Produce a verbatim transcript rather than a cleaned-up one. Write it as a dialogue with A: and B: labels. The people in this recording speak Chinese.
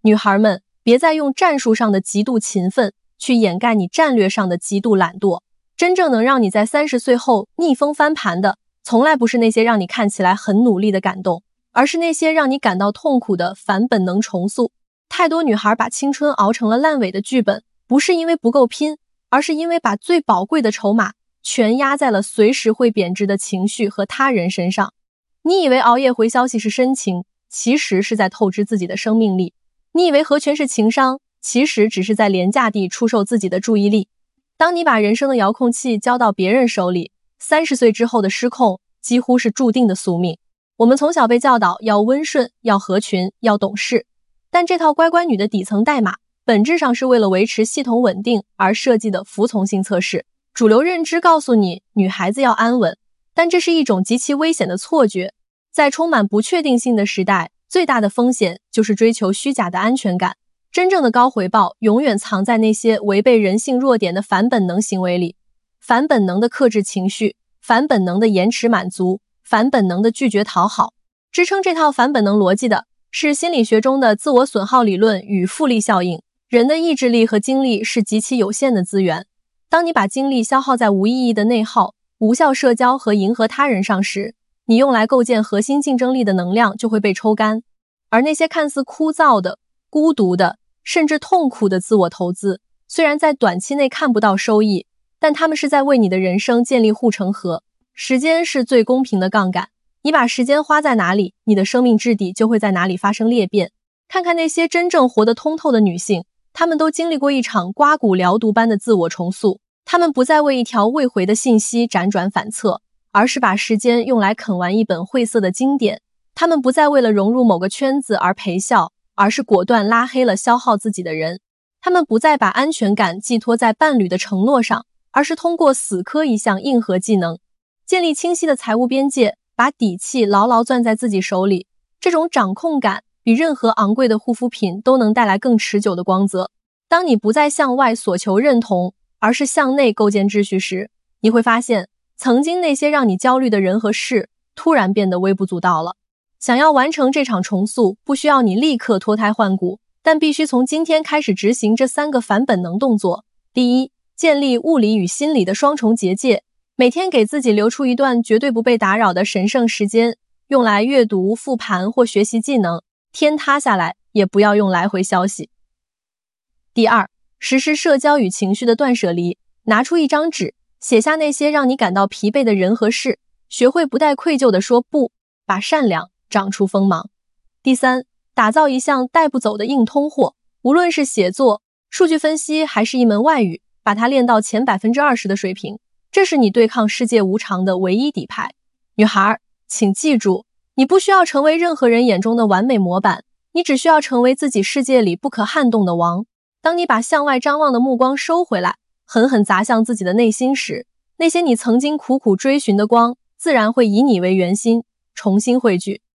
A: 女孩们，别再用战术上的极度勤奋去掩盖你战略上的极度懒惰。真正能让你在三十岁后逆风翻盘的，从来不是那些让你看起来很努力的感动，而是那些让你感到痛苦的反本能重塑。太多女孩把青春熬成了烂尾的剧本，不是因为不够拼，而是因为把最宝贵的筹码全压在了随时会贬值的情绪和他人身上。你以为熬夜回消息是深情，其实是在透支自己的生命力。你以为合群是情商，其实只是在廉价地出售自己的注意力。当你把人生的遥控器交到别人手里，三十岁之后的失控几乎是注定的宿命。我们从小被教导要温顺，要合群，要懂事，但这套乖乖女的底层代码本质上是为了维持系统稳定而设计的服从性测试。主流认知告诉你女孩子要安稳，但这是一种极其危险的错觉。在充满不确定性的时代，最大的风险就是追求虚假的安全感。真正的高回报永远藏在那些违背人性弱点的反本能行为里。反本能的克制情绪，反本能的延迟满足，反本能的拒绝讨好。支撑这套反本能逻辑的是心理学中的自我损耗理论与复利效应。人的意志力和精力是极其有限的资源，当你把精力消耗在无意义的内耗、无效社交和迎合他人上时，你用来构建核心竞争力的能量就会被抽干。而那些看似枯燥的、孤独的，甚至痛苦的自我投资，虽然在短期内看不到收益，但他们是在为你的人生建立护城河。时间是最公平的杠杆，你把时间花在哪里，你的生命质地就会在哪里发生裂变。看看那些真正活得通透的女性，她们都经历过一场刮骨疗毒般的自我重塑。她们不再为一条未回的信息辗转反侧，而是把时间用来啃完一本晦涩的经典。她们不再为了融入某个圈子而陪笑，而是果断拉黑了消耗自己的人。她们不再把安全感寄托在伴侣的承诺上，而是通过死磕一项硬核技能，建立清晰的财务边界，把底气牢牢攥在自己手里。这种掌控感比任何昂贵的护肤品都能带来更持久的光泽。当你不再向外索求认同，而是向内构建秩序时，你会发现曾经那些让你焦虑的人和事突然变得微不足道了。想要完成这场重塑，不需要你立刻脱胎换骨，但必须从今天开始执行这三个反本能动作。第一，建立物理与心理的双重结界，每天给自己留出一段绝对不被打扰的神圣时间，用来阅读、复盘或学习技能，天塌下来也不要用来回消息。第二，实施社交与情绪的断舍离，拿出一张纸，写下那些让你感到疲惫的人和事，学会不带愧疚地说不，把善良长出锋芒。第三，打造一项带不走的硬通货，无论是写作、数据分析还是一门外语，把它练到前 百分之二十 的水平，这是你对抗世界无常的唯一底牌。女孩，请记住，你不需要成为任何人眼中的完美模板，你只需要成为自己世界里不可撼动的王。当你把向外张望的目光收回来，狠狠砸向自己的内心时，那些你曾经苦苦追寻的光，自然会以你为圆心，重新汇聚。